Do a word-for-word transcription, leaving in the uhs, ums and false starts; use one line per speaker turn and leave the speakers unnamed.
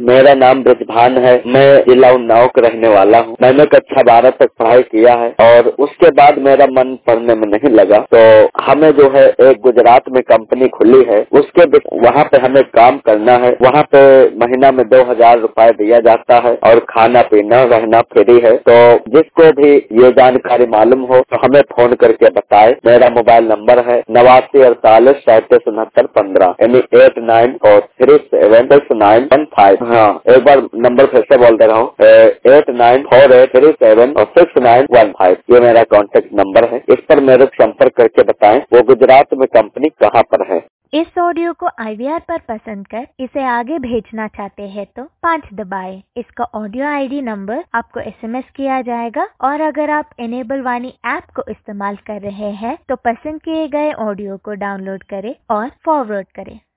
मेरा नाम ब्रजभान है। मैं जिला उन्नाव का रहने वाला हूँ। मैंने कक्षा बारह तक पढ़ाई किया है और उसके बाद मेरा मन पढ़ने में नहीं लगा, तो हमें जो है एक गुजरात में कंपनी खुली है, उसके वहाँ पे हमें काम करना है। वहाँ पे महीना में दो हजार रुपए दिया जाता है और खाना पीना रहना फ्री है। तो जिसको भी ये जानकारी मालूम हो तो हमें फोन करके बताए। मेरा मोबाइल नंबर है नवासी अड़तालीस सैंतीस उनहत्तर पंद्रह यानी eight nine four three seven six nine one five. हाँ, एक बार नंबर फिर से बोल दे रहा हूँ, eight nine four eight three seven और सिक्स नाइन वन फाइव। ये मेरा कॉन्टेक्ट नंबर है। इस पर मेरे संपर्क करके बताएं वो गुजरात में कंपनी कहाँ पर है।
इस ऑडियो को आई वी आर पर पसंद कर इसे आगे भेजना चाहते हैं तो पाँच दबाएं। इसका ऑडियो आई डी नंबर आपको एस एम एस किया जाएगा और अगर आप इनेबल वाणी ऐप को इस्तेमाल कर रहे हैं तो पसंद किए गए ऑडियो को डाउनलोड करें और फॉरवर्ड करें।